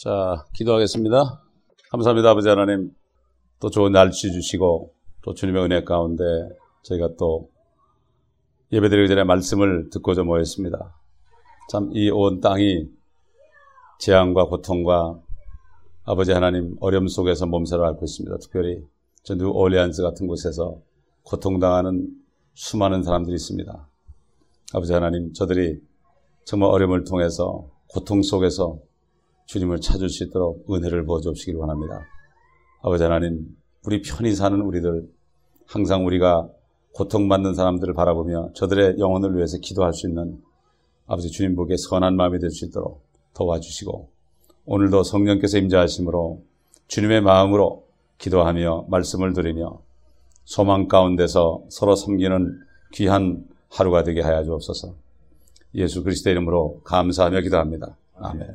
자, 기도하겠습니다. 감사합니다. 아버지 하나님, 또 좋은 날씨 주시고 또 주님의 은혜 가운데 저희가 또 예배드리기 전에 말씀을 듣고자 모였습니다. 참 이 온 땅이 재앙과 고통과 아버지 하나님 어려움 속에서 몸살을 앓고 있습니다. 특별히 저 뉴올리안스 같은 곳에서 고통당하는 수많은 사람들이 있습니다. 아버지 하나님, 저들이 정말 어려움을 통해서 고통 속에서 주님을 찾을 수 있도록 은혜를 부어주시길 원합니다. 아버지 하나님, 우리 편히 사는 우리들, 항상 우리가 고통받는 사람들을 바라보며 저들의 영혼을 위해서 기도할 수 있는 아버지 주님 보기에 선한 마음이 될 수 있도록 도와주시고, 오늘도 성령께서 임재하심으로 주님의 마음으로 기도하며 말씀을 드리며 소망 가운데서 서로 섬기는 귀한 하루가 되게 하여 주옵소서. 예수 그리스도의 이름으로 감사하며 기도합니다. 아멘.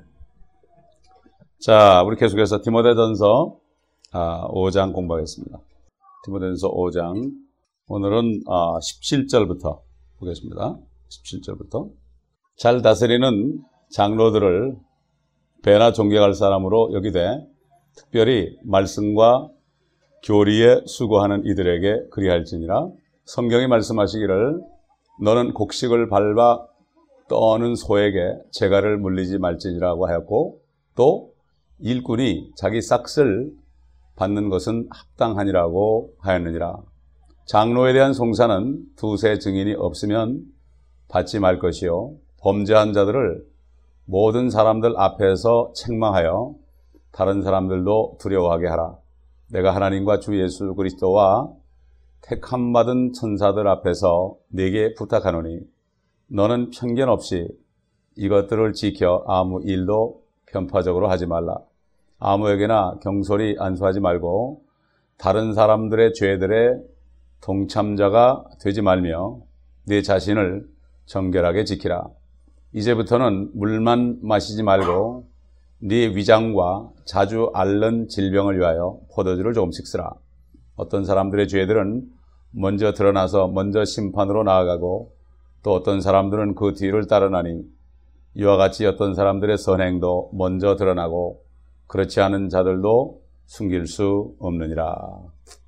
자, 우리 계속해서 디모데전서 5장 공부하겠습니다. 디모데전서 5장, 오늘은 17절부터 보겠습니다. 17절부터. 잘 다스리는 장로들을 배나 존경할 사람으로 여기되 특별히 말씀과 교리에 수고하는 이들에게 그리할지니라. 성경이 말씀하시기를 너는 곡식을 밟아 떠는 소에게 재갈을 물리지 말지니라고 하였고, 또 일꾼이 자기 싹을 받는 것은 합당하니라고 하였느니라. 장로에 대한 송사는 두세 증인이 없으면 받지 말 것이요, 범죄한 자들을 모든 사람들 앞에서 책망하여 다른 사람들도 두려워하게 하라. 내가 하나님과 주 예수 그리스도와 택함 받은 천사들 앞에서 네게 부탁하노니 너는 편견 없이 이것들을 지켜 아무 일도 편파적으로 하지 말라. 아무에게나 경솔히 안수하지 말고 다른 사람들의 죄들의 동참자가 되지 말며 네 자신을 정결하게 지키라. 이제부터는 물만 마시지 말고 네 위장과 자주 앓는 질병을 위하여 포도주를 조금씩 쓰라. 어떤 사람들의 죄들은 먼저 드러나서 먼저 심판으로 나아가고, 또 어떤 사람들은 그 뒤를 따르나니 이와 같이 어떤 사람들의 선행도 먼저 드러나고 그렇지 않은 자들도 숨길 수 없느니라.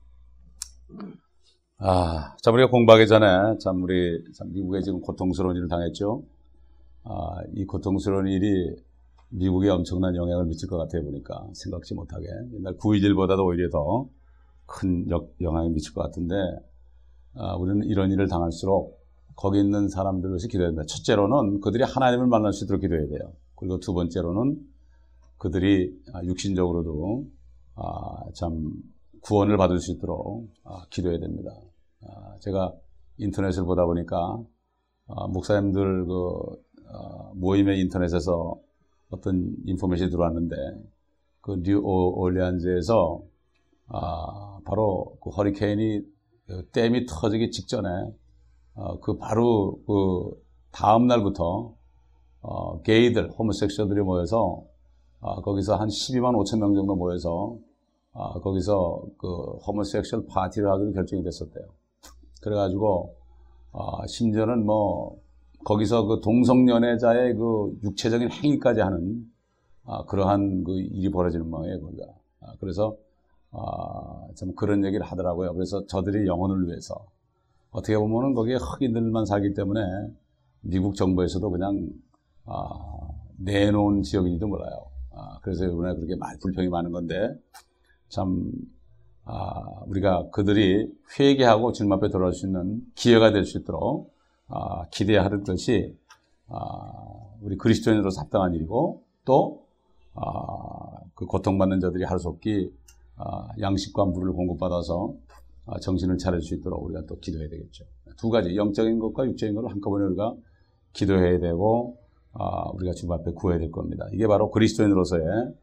참 우리가 공부하기 전에 참 미국에 지금 고통스러운 일을 당했죠. 이 고통스러운 일이 미국에 엄청난 영향을 미칠 것 같아요. 보니까 생각지 못하게 옛날 9.11보다도 오히려 더 큰 영향을 미칠 것 같은데, 우리는 이런 일을 당할수록 거기 있는 사람들을 위해서 기도해야 됩니다. 첫째로는 그들이 하나님을 만날 수 있도록 기도해야 돼요. 그리고 두 번째로는 그들이 육신적으로도 참 구원을 받을 수 있도록 기도해야 됩니다. 제가 인터넷을 보다 보니까 목사님들 모임의 인터넷에서 어떤 인포메이션이 들어왔는데, 그 뉴올리안즈에서 바로 그 허리케인이 댐이 터지기 직전에 바로 그 다음 날부터 게이들, 호모섹슈얼들이 모여서 거기서 한 12만 5천 명 정도 모여서 거기서 그 호모섹슈얼 파티를 하기로 결정이 됐었대요. 그래가지고 심지어는 거기서 그 동성연애자의 그 육체적인 행위까지 하는 그러한 그 일이 벌어지는 모양이에요, 거기가. 그래서 참 그런 얘기를 하더라고요. 그래서 저들이 영혼을 위해서, 어떻게 보면은 거기에 흑인들만 살기 때문에 미국 정부에서도 그냥 내놓은 지역인지도 몰라요. 그래서 이번에 그렇게 불평이 많은 건데, 참 우리가 그들이 회개하고 주님 앞에 돌아올 수 있는 기회가 될 수 있도록 기대해야 하는 것이 우리 그리스도인으로서 합당한 일이고, 또 그 고통받는 자들이 하루속히 양식과 물을 공급받아서 정신을 차릴 수 있도록 우리가 또 기도해야 되겠죠. 두 가지, 영적인 것과 육적인 것을 한꺼번에 우리가 기도해야 되고 우리가 주님 앞에 구해야 될 겁니다. 이게 바로 그리스도인으로서의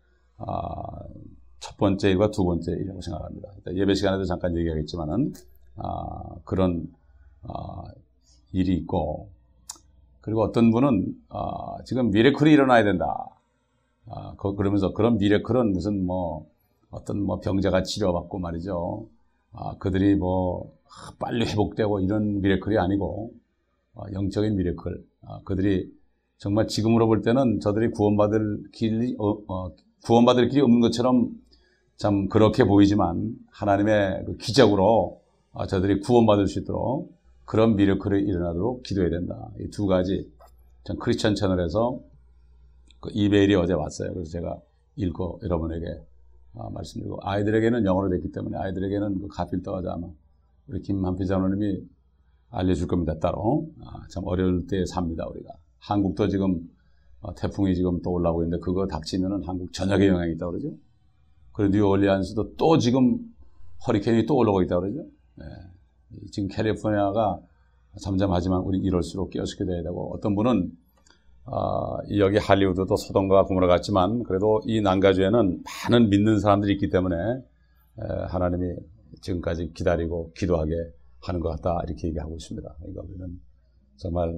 첫 번째 일과 두 번째 일이라고 생각합니다. 예배 시간에도 잠깐 얘기하겠지만은 그런 일이 있고, 그리고 어떤 분은 지금 미래클이 일어나야 된다. 그러면서 그런 미래클은 무슨 어떤 병자가 치료받고 말이죠. 그들이 빨리 회복되고 이런 미래클이 아니고 영적인 미래클. 그들이 정말 지금으로 볼 때는 저들이 구원받을 길이 구원받을 길이 없는 것처럼 참 그렇게 보이지만 하나님의 그 기적으로 저들이 구원받을 수 있도록 그런 미러클이 일어나도록 기도해야 된다. 이 두 가지 전 크리스천 채널에서 그 이메일이 어제 왔어요. 그래서 제가 읽고 여러분에게 말씀드리고, 아이들에게는 영어로 됐기 때문에 아이들에게는 그 가필떠가 아마 우리 김한필 장로님이 알려줄 겁니다. 따로. 참 어려울 때 삽니다, 우리가. 한국도 지금 태풍이 지금 또 올라오고 있는데 그거 닥치면은 한국 전역에 영향이 있다고 그러죠. 그리고 뉴올리안스도 또 지금 허리케인이 또 올라오고 있다고 그러죠. 네. 지금 캘리포니아가 잠잠하지만 우리 이럴수록 깨어있게 돼야 되고, 어떤 분은 여기 할리우드도 소돔과 고모라 같지만 그래도 이 난가주에는 많은 믿는 사람들이 있기 때문에 하나님이 지금까지 기다리고 기도하게 하는 것 같다, 이렇게 얘기하고 있습니다. 그러니까 우리는 정말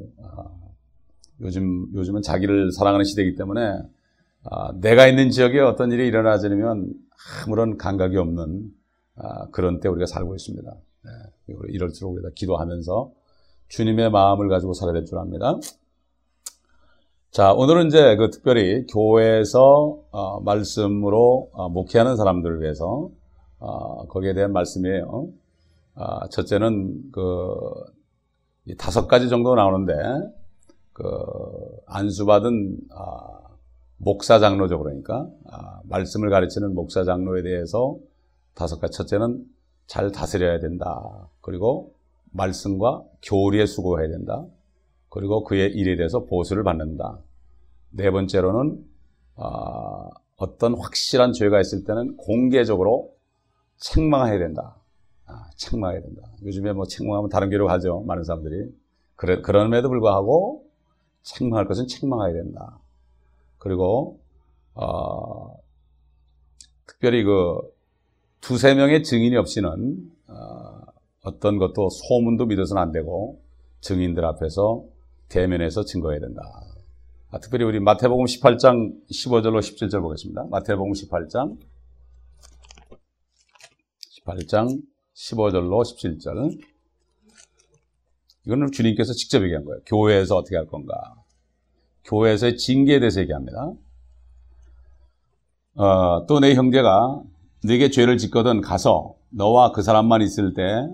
요즘은 자기를 사랑하는 시대이기 때문에 내가 있는 지역에 어떤 일이 일어나지면 아무런 감각이 없는 그런 때 우리가 살고 있습니다. 이럴수록 우리가 기도하면서 주님의 마음을 가지고 살아야 될 줄 압니다. 자, 오늘은 이제 그 특별히 교회에서 말씀으로 목회하는 사람들을 위해서 거기에 대한 말씀이에요. 첫째는 이 5가지 정도 나오는데 안수받은 목사 장로죠. 그러니까 말씀을 가르치는 목사 장로에 대해서 5가지. 첫째는 잘 다스려야 된다. 그리고 말씀과 교리에 수고해야 된다. 그리고 그의 일에 대해서 보수를 받는다. 네 번째로는 어떤 확실한 죄가 있을 때는 공개적으로 책망해야 된다. 책망해야 된다. 요즘에 뭐 책망하면 다른 길로 가죠. 많은 사람들이. 그럼에도 불구하고 책망할 것은 책망해야 된다. 그리고 특별히 두세 명의 증인이 없이는 어떤 것도 소문도 믿어서는 안 되고 증인들 앞에서 대면해서 증거해야 된다. 특별히 우리 마태복음 18장 15절로 17절 보겠습니다. 마태복음 18장 15절로 17절. 이거는 주님께서 직접 얘기한 거예요. 교회에서 어떻게 할 건가. 교회에서의 징계에 대해서 얘기합니다. 또 내 형제가 네게 죄를 짓거든 가서 너와 그 사람만 있을 때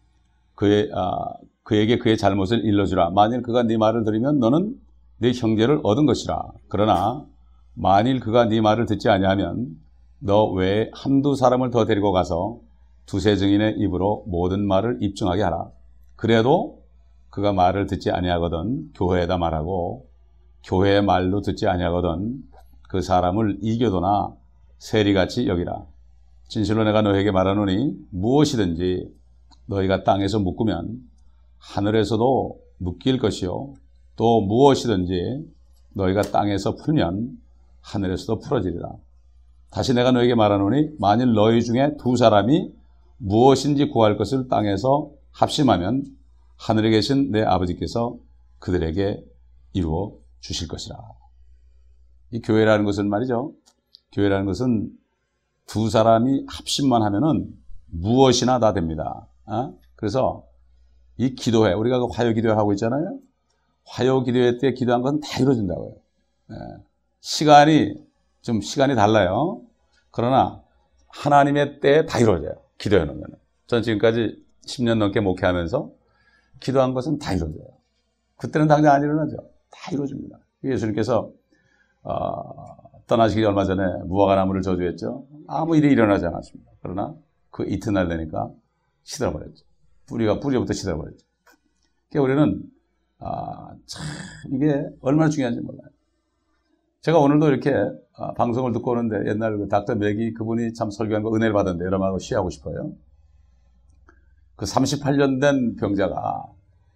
그에게 그의 잘못을 일러주라. 만일 그가 네 말을 들으면 너는 네 형제를 얻은 것이라. 그러나 만일 그가 네 말을 듣지 아니하면 너 외에 한두 사람을 더 데리고 가서 두세 증인의 입으로 모든 말을 입증하게 하라. 그래도 그가 말을 듣지 아니하거든 교회에다 말하고 교회의 말도 듣지 아니하거든 그 사람을 이교도나 세리같이 여기라. 진실로 내가 너에게 말하노니 무엇이든지 너희가 땅에서 묶으면 하늘에서도 묶일 것이요 또 무엇이든지 너희가 땅에서 풀면 하늘에서도 풀어지리라. 다시 내가 너에게 말하노니 만일 너희 중에 두 사람이 무엇인지 구할 것을 땅에서 합심하면 하늘에 계신 내 아버지께서 그들에게 이루어 주실 것이라. 이 교회라는 것은 말이죠. 교회라는 것은 두 사람이 합심만 하면은 무엇이나 다 됩니다. 그래서 이 기도회, 우리가 그 화요 기도회 하고 있잖아요. 화요 기도회 때 기도한 건 다 이루어진다고요. 시간이 달라요. 그러나 하나님의 때에 다 이루어져요. 기도해 놓으면. 전 지금까지 10년 넘게 목회하면서 기도한 것은 다 이루어져요. 그때는 당장 안 일어나죠. 다 이루어집니다. 예수님께서 떠나시기 얼마 전에 무화과나무를 저주했죠. 아무 일이 일어나지 않았습니다. 그러나 그 이튿날 되니까 시들어버렸죠. 뿌리부터 시들어버렸죠. 그러니까 우리는 참 이게 얼마나 중요한지 몰라요. 제가 오늘도 이렇게 방송을 듣고 오는데 옛날 그 닥터 맥이 그분이 참 설교한 거 은혜를 받았는데 여러분하고 시하고 싶어요. 그 38년 된 병자가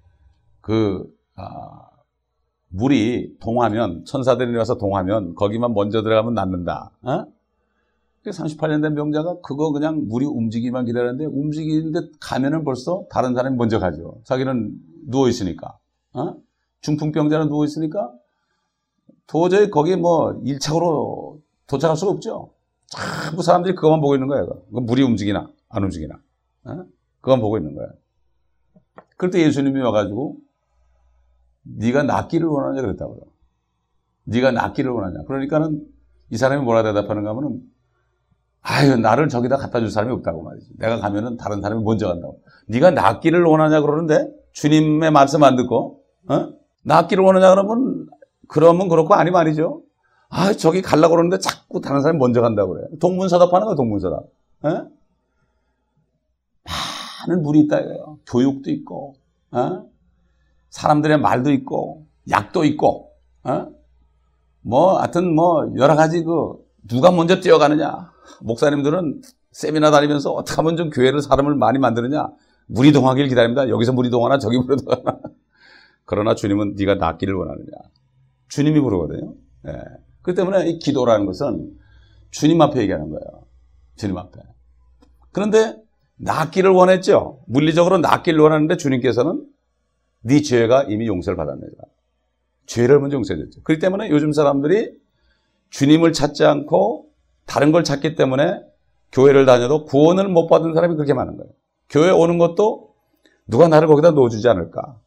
물이 동하면 천사들이 와서 동하면 거기만 먼저 들어가면 낫는다. 38년 된 병자가 그거 그냥 물이 움직이기만 기다렸는데 움직이는데 가면은 벌써 다른 사람이 먼저 가죠. 자기는 누워있으니까. 중풍병자는 누워있으니까 도저히 거기 뭐 1차로 도착할 수가 없죠. 자꾸 사람들이 그것만 보고 있는 거예요. 물이 움직이나 안 움직이나. 그것만 보고 있는 거예요. 그럴 때 예수님이 와가지고 네가 낫기를 원하냐 그랬다고요. 네가 낫기를 원하냐. 그러니까는 이 사람이 뭐라 대답하는가 하면은, 아유, 나를 저기다 갖다 줄 사람이 없다고 말이지. 내가 가면은 다른 사람이 먼저 간다고. 네가 낫기를 원하냐 그러는데, 주님의 말씀 안 듣고, 낫기를 원하냐 그러면 그렇고 아니 말이죠. 아, 저기 가려고 그러는데 자꾸 다른 사람이 먼저 간다고 그래. 동문서답 하는 거야, 동문서답. 많은 물이 있다 이거예요. 교육도 있고, 사람들의 말도 있고, 약도 있고, 하여튼 여러 가지 누가 먼저 뛰어가느냐. 목사님들은 세미나 다니면서 어떻게 하면 좀 교회를 사람을 많이 만드느냐. 물이 동하길 기다립니다. 여기서 물이 동하나 저기 물이 동하나. 그러나 주님은 네가 낫기를 원하느냐. 주님이 부르거든요. 예. 그렇기 때문에 이 기도라는 것은 주님 앞에 얘기하는 거예요. 주님 앞에. 그런데 낫기를 원했죠. 물리적으로 낫기를 원하는데 주님께서는 네 죄가 이미 용서를 받았느니라. 죄를 먼저 용서해줬죠. 그렇기 때문에 요즘 사람들이 주님을 찾지 않고 다른 걸 찾기 때문에 교회를 다녀도 구원을 못 받은 사람이 그렇게 많은 거예요. 교회 오는 것도 누가 나를 거기다 넣어주지 않을까?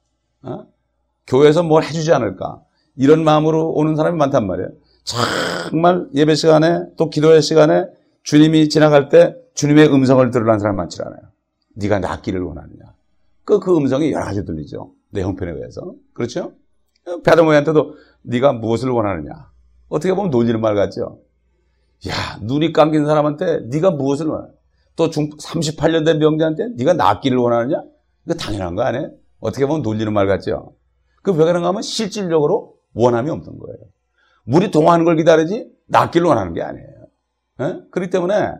교회에서 뭘 해주지 않을까? 이런 마음으로 오는 사람이 많단 말이에요. 정말 예배 시간에 또 기도회 시간에 주님이 지나갈 때 주님의 음성을 들으라는 사람이 많지 않아요. 네가 낫기를 원하느냐. 그 음성이 여러 가지 들리죠. 내 형편에 의해서. 그렇죠? 베드로한테도 네가 무엇을 원하느냐. 어떻게 보면 놀리는 말 같죠. 야, 눈이 감긴 사람한테 네가 무엇을 원하느냐. 또 38년 된 병자한테 네가 낫기를 원하느냐. 이거 당연한 거 아니에요? 어떻게 보면 놀리는 말 같죠. 왜 그런가 하면 실질적으로 원함이 없는 거예요. 물이 동하는 걸 기다리지 낫기를 원하는 게 아니에요. 그렇기 때문에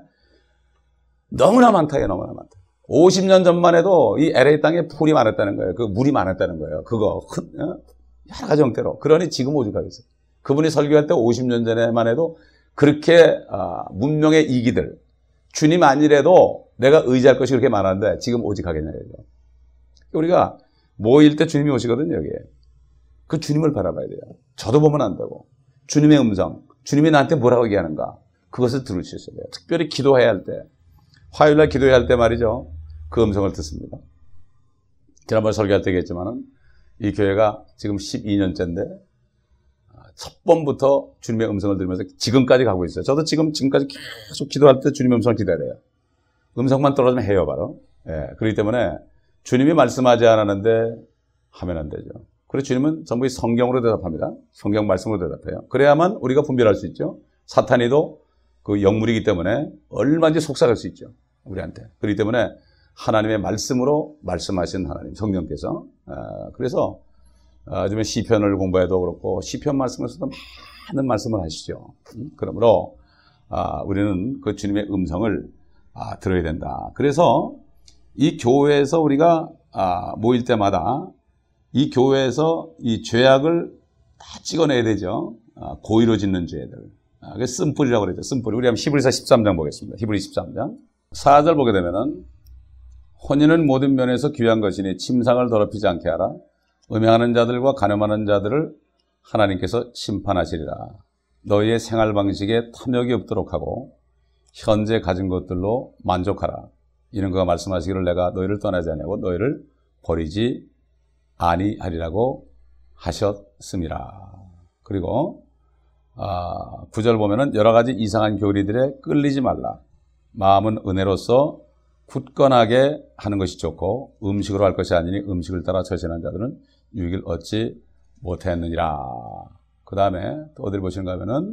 너무나 많다. 50년 전만 해도 이 LA 땅에 풀이 많았다는 거예요. 물이 많았다는 거예요. 여러 가지 형태로. 그러니 지금 오죽하겠어요. 그분이 설교할 때 50년 전에만 해도 그렇게 문명의 이기들, 주님 아니래도 내가 의지할 것이 그렇게 많았는데 지금 오직 하겠냐. 우리가 모일 때 주님이 오시거든요. 여기에. 그 주님을 바라봐야 돼요. 저도 보면 안다고. 주님의 음성, 주님이 나한테 뭐라고 얘기하는가. 그것을 들을 수 있어야 돼요. 특별히 기도해야 할 때, 화요일날 기도해야 할 때 말이죠. 그 음성을 듣습니다. 지난번에 설교할 때 얘기했지만은 이 교회가 지금 12년째인데 첫 번부터 주님의 음성을 들으면서 지금까지 가고 있어요. 저도 지금까지 계속 기도할 때 주님의 음성을 기다려요. 음성만 떨어지면 해요, 바로. 예, 그렇기 때문에 주님이 말씀하지 않았는데 하면 안 되죠. 그래서 주님은 전부 성경으로 대답합니다. 성경 말씀으로 대답해요. 그래야만 우리가 분별할 수 있죠. 사탄이도 그 영물이기 때문에 얼마든지 속삭일 수 있죠. 우리한테. 그렇기 때문에 하나님의 말씀으로 말씀하신 하나님, 성령께서. 그래서 요즘에 시편을 공부해도 그렇고 시편 말씀에서도 많은 말씀을 하시죠. 그러므로 우리는 그 주님의 음성을 들어야 된다. 그래서 이 교회에서 우리가 모일 때마다 이 교회에서 이 죄악을 다 찍어내야 되죠. 고의로 짓는 죄들. 그게 쓴뿌리라고 그러죠. 쓴뿌리. 우리 한번 히브리서 13장 보겠습니다. 히브리 13장. 4절 보게 되면은 혼인은 모든 면에서 귀한 것이니 침상을 더럽히지 않게 하라. 음행하는 자들과 간음하는 자들을 하나님께서 심판하시리라. 너희의 생활 방식에 탐욕이 없도록 하고 현재 가진 것들로 만족하라. 이는 그가 말씀하시기를 내가 너희를 떠나지 아니하고 너희를 버리지 아니하리라고 하셨음이라. 그리고 9절 보면은 여러 가지 이상한 교리들에 끌리지 말라. 마음은 은혜로서 굳건하게 하는 것이 좋고 음식으로 할 것이 아니니 음식을 따라 처신한 자들은 유익을 얻지 못했느니라. 그 다음에 또 어디를 보시는가 하면은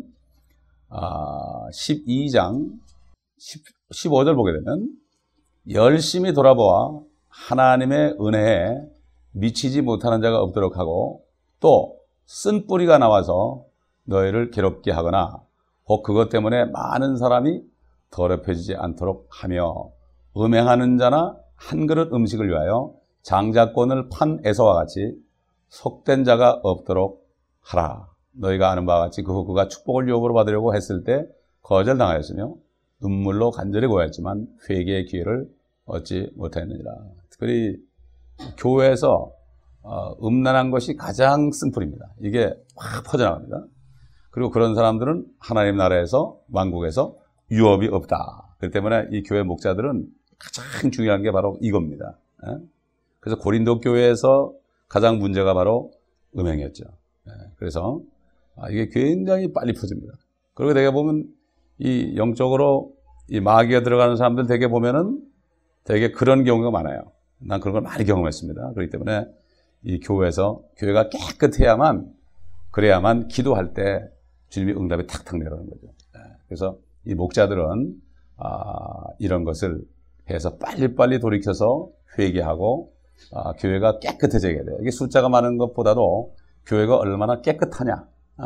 12장 15절 보게 되면 열심히 돌아보아 하나님의 은혜에 미치지 못하는 자가 없도록 하고 또 쓴뿌리가 나와서 너희를 괴롭게 하거나 혹 그것 때문에 많은 사람이 더럽혀지지 않도록 하며 음행하는 자나 한 그릇 음식을 위하여 장자권을 판 에서와 같이 속된 자가 없도록 하라. 너희가 아는 바와 같이 그가 축복을 유업으로 받으려고 했을 때 거절당하였으며 눈물로 간절히 고했지만 회개의 기회를 얻지 못했느니라. 특별히 교회에서 음란한 것이 가장 쓴뿌리입니다. 이게 확 퍼져나갑니다. 그리고 그런 사람들은 하나님 나라에서 왕국에서 유업이 없다. 그렇기 때문에 이 교회 목자들은 가장 중요한 게 바로 이겁니다. 그래서 고린도 교회에서 가장 문제가 바로 음행이었죠. 그래서 이게 굉장히 빨리 퍼집니다. 그리고 되게 보면 이 영적으로 이 마귀가 들어가는 사람들 되게 보면은 되게 그런 경우가 많아요. 난 그런 걸 많이 경험했습니다. 그렇기 때문에 이 교회가 깨끗해야만, 그래야만 기도할 때 주님이 응답이 탁탁 내려오는 거죠. 그래서 이 목자들은 이런 것을 해서 빨리빨리 돌이켜서 회개하고 교회가 깨끗해져야 돼요. 이게 숫자가 많은 것보다도 교회가 얼마나 깨끗하냐,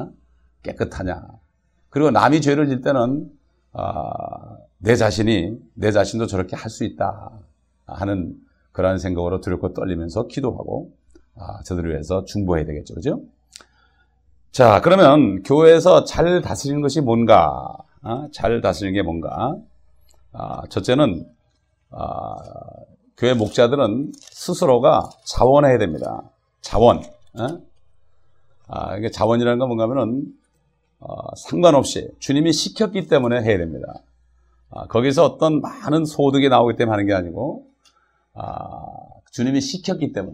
그리고 남이 죄를 질 때는 내 자신도 저렇게 할 수 있다 하는 그러한 생각으로 두렵고 떨리면서 기도하고 저들을 위해서 중보해야 되겠죠, 그죠? 자, 그러면 교회에서 잘 다스리는 것이 뭔가? 잘 다스리는 게 뭔가? 첫째는 교회 목자들은 스스로가 자원해야 됩니다. 자원. 이게 자원이라는 건 뭔가 하면은 상관없이 주님이 시켰기 때문에 해야 됩니다. 거기서 어떤 많은 소득이 나오기 때문에 하는 게 아니고 주님이 시켰기 때문에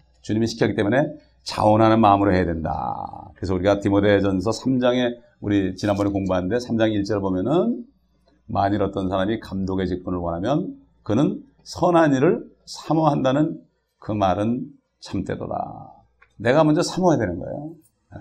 자원하는 마음으로 해야 된다. 그래서 우리가 디모데전서 3장에 우리 지난번에 공부하는데 3장 1절 보면은 만일 어떤 사람이 감독의 직분을 원하면 그는 선한 일을 사모한다는 그 말은 참되도다. 내가 먼저 사모해야 되는 거예요.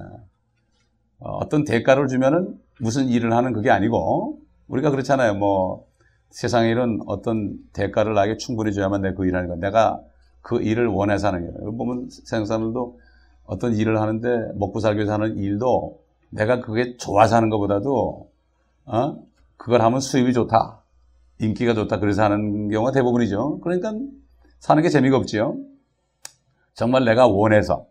어떤 대가를 주면은 무슨 일을 하는 그게 아니고, 우리가 그렇잖아요. 뭐 세상의 일은 어떤 대가를 나에게 충분히 줘야만 내가 그 일을 하는 거야. 내가 그 일을 원해서 하는 거예요. 보면 세상 사람들도 어떤 일을 하는데 먹고 살기 위해서 하는 일도 내가 그게 좋아서 하는 것보다도 그걸 하면 수입이 좋다, 인기가 좋다, 그래서 하는 경우가 대부분이죠. 그러니까 사는 게 재미가 없지요. 정말 내가 원해서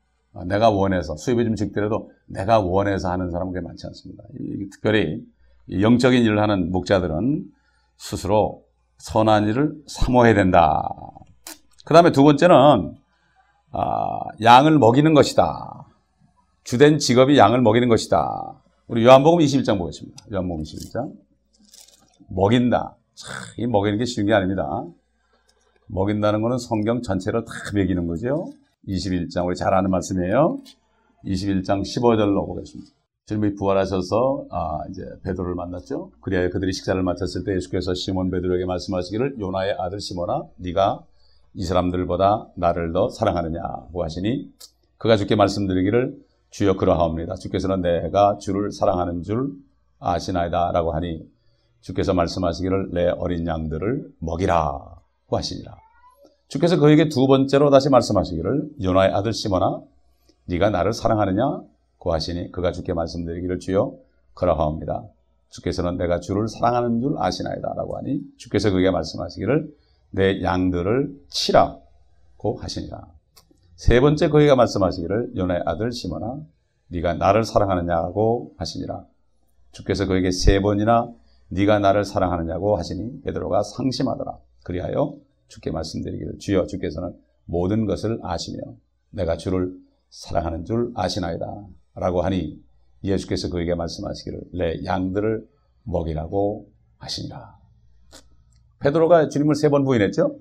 수입이 좀 적더라도 내가 원해서 하는 사람은 꽤 많지 않습니다. 특별히 영적인 일을 하는 목자들은 스스로 선한 일을 사모해야 된다. 그 다음에 두 번째는 양을 먹이는 것이다. 주된 직업이 양을 먹이는 것이다. 우리 요한복음 21장 보겠습니다. 요한복음 21장. 먹인다. 이 먹이는 게 쉬운 게 아닙니다. 먹인다는 것은 성경 전체를 다 먹이는 거죠. 21장, 우리 잘 아는 말씀이에요. 21장 15절로 보겠습니다. 주님이 부활하셔서 이제 베드로를 만났죠. 그리하여 그들이 식사를 마쳤을 때 예수께서 시몬 베드로에게 말씀하시기를 요나의 아들 시몬아, 네가 이 사람들보다 나를 더 사랑하느냐고 하시니 그가 주께 말씀드리기를 주여 그러하옵니다. 주께서는 내가 주를 사랑하는 줄 아시나이다 라고 하니 주께서 말씀하시기를 내 어린 양들을 먹이라고 하시니라. 주께서 그에게 두 번째로 다시 말씀하시기를 요나의 아들 시몬아, 네가 나를 사랑하느냐고 하시니 그가 주께 말씀드리기를 주여 그러하옵니다. 주께서는 내가 주를 사랑하는 줄 아시나이다 라고 하니 주께서 그에게 말씀하시기를 내 양들을 치라고 하시니라. 세 번째 그에게 말씀하시기를 요나의 아들 시몬아, 네가 나를 사랑하느냐고 하시니라. 주께서 그에게 세 번이나 네가 나를 사랑하느냐고 하시니 베드로가 상심하더라. 그리하여 주께 말씀드리기를 주여 주께서는 모든 것을 아시며 내가 주를 사랑하는 줄 아시나이다 라고 하니 예수께서 그에게 말씀하시기를 내 양들을 먹이라고 하시니라. 베드로가 주님을 세 번 부인했죠.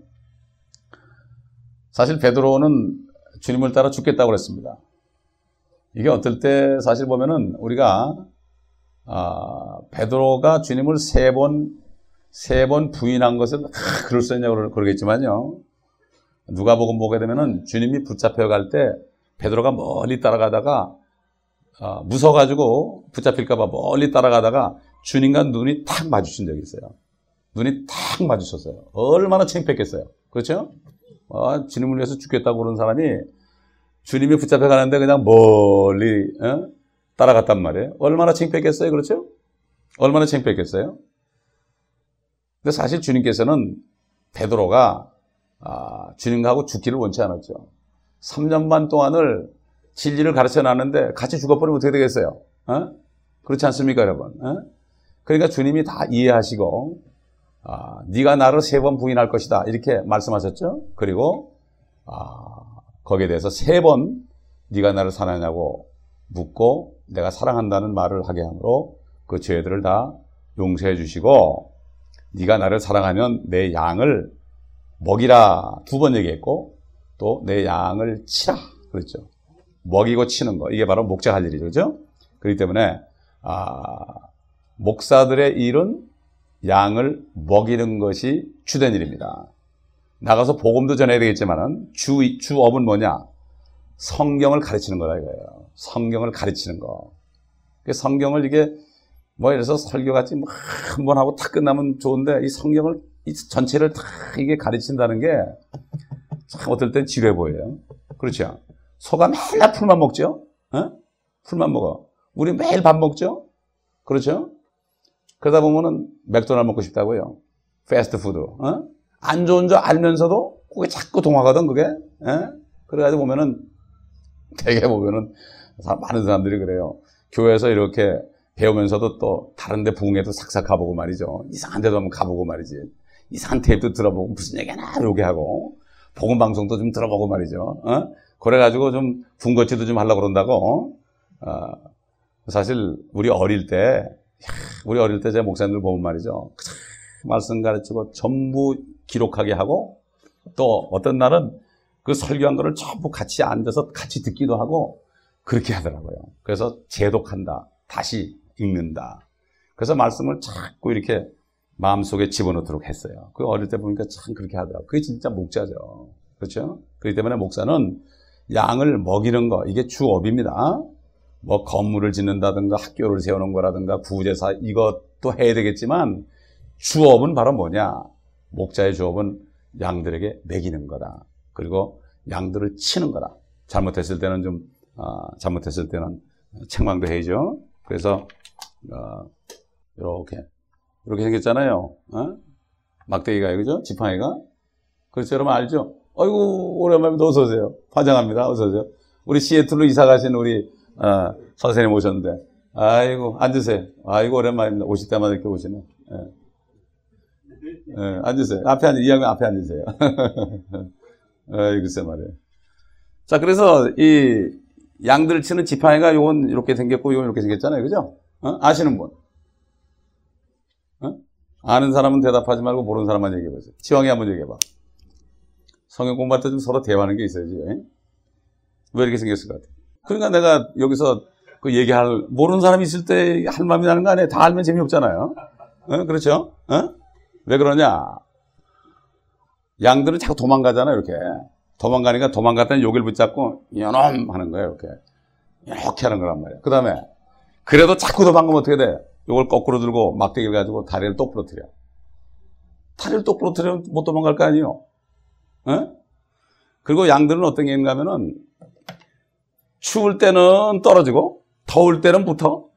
사실 베드로는 주님을 따라 죽겠다고 그랬습니다. 이게 어떨 때 사실 보면은 우리가 베드로가 주님을 세 번 부인한 것은 그럴 수 있냐고 그러겠지만요. 누가복음 보게 되면은 주님이 붙잡혀갈 때 베드로가 멀리 따라가다가 무서워가지고 붙잡힐까봐 멀리 따라가다가 주님과 눈이 탁 마주친 적이 있어요. 눈이 탁 마주쳤어요. 얼마나 창피했겠어요. 그렇죠? 주님을 위해서 죽겠다고 그러는 사람이 주님이 붙잡혀가는데 그냥 멀리 따라갔단 말이에요. 얼마나 창피했겠어요. 그렇죠? 얼마나 창피했겠어요. 근데 사실 주님께서는 베드로가 주님하고 죽기를 원치 않았죠. 3년 반 동안을 진리를 가르쳐 놨는데 같이 죽어버리면 어떻게 되겠어요? 그렇지 않습니까, 여러분? 그러니까 주님이 다 이해하시고 네가 나를 세 번 부인할 것이다 이렇게 말씀하셨죠. 그리고 거기에 대해서 세 번 네가 나를 사랑하냐고 묻고 내가 사랑한다는 말을 하게 함으로 그 죄들을 다 용서해 주시고 네가 나를 사랑하면 내 양을 먹이라 두 번 얘기했고 또 내 양을 치라 그랬죠. 먹이고 치는 거 이게 바로 목자 할 일이죠. 그렇죠? 그렇기 때문에 목사들의 일은 양을 먹이는 것이 주된 일입니다. 나가서 복음도 전해야 되겠지만은 주업은 뭐냐? 성경을 가르치는 거라 이거예요. 성경을 가르치는 거. 성경을 이게 뭐 예를 들어서 설교같이 뭐 한 번 하고 탁 끝나면 좋은데 이 성경을 이 전체를 다 이게 가르친다는 게 참 어떨 땐 지루해 보여요. 그렇죠? 소가 맨날 풀만 먹죠? 어? 풀만 먹어. 우리 매일 밥 먹죠? 그렇죠? 그러다 보면은 맥도날드 먹고 싶다고요. 패스트푸드. 어? 안 좋은 줄 알면서도 그게 자꾸 동화거든, 그게. 예? 그래가지고 보면은, 되게 보면은, 많은 사람들이 그래요. 교회에서 이렇게 배우면서도 또 다른 데 부흥회도 싹싹 가보고 말이죠. 이상한 데도 한번 가보고 말이지. 이상한 테이프도 들어보고 무슨 얘기나 요게 하고, 복음 방송도 좀 들어보고 말이죠. 어? 그래가지고 좀 군것질도 좀 하려고 그런다고. 사실 우리 어릴 때 제 목사님들 보면 말이죠. 말씀 가르치고 전부 기록하게 하고 또 어떤 날은 그 설교한 거를 전부 같이 앉아서 같이 듣기도 하고 그렇게 하더라고요. 그래서 재독한다. 다시 읽는다. 그래서 말씀을 자꾸 이렇게 마음속에 집어넣도록 했어요. 그 어릴 때 보니까 참 그렇게 하더라고요. 그게 진짜 목자죠. 그렇죠? 그렇기 때문에 목사는 양을 먹이는 거, 이게 주업입니다. 뭐 건물을 짓는다든가 학교를 세우는 거라든가 구제사 이것도 해야 되겠지만 주업은 바로 뭐냐? 목자의 주업은 양들에게 먹이는 거다. 그리고 양들을 치는 거다. 잘못했을 때는 책망도 해야죠. 그래서 이렇게 생겼잖아요. 어? 막대기가 그죠? 지팡이가. 그렇죠, 여러분 알죠? 아이고 오랜만에 어서 오세요. 환영합니다. 어서 오세요. 우리 시애틀로 이사 가신 우리 선생님 오셨는데, 아이고, 앉으세요. 아이고, 오랜만입니다. 오실 때마다 이렇게 오시네. 앉으세요. 이왕이면 앞에 앉으세요. 글쎄 말이에요. 자, 그래서 이 양들 치는 지팡이가 요건 이렇게 생겼고, 요건 이렇게 생겼잖아요. 그죠? 아시는 분? 아는 사람은 대답하지 말고 모르는 사람만 얘기해보세요. 지왕이 한번 얘기해봐. 성경 공부할 때 좀 서로 대화하는 게 있어야지. 왜 이렇게 생겼을 것 같아? 그러니까 내가 여기서 그 모르는 사람이 있을 때 할 마음이 나는 거 아니에요? 다 알면 재미없잖아요. 그렇죠? 왜 그러냐? 양들은 자꾸 도망가잖아요, 이렇게. 도망가니까 도망갔다는 욕을 붙잡고, 연엄 하는 거예요, 이렇게. 이렇게 하는 거란 말이에요. 그 다음에, 그래도 자꾸 도망가면 어떻게 돼? 요걸 거꾸로 들고 막대기를 가지고 다리를 똑 부러뜨려. 다리를 똑 부러뜨리면 못 도망갈 거 아니에요? 그리고 양들은 어떤 게 있는가 하면은, 추울 때는 떨어지고 더울 때는 붙어.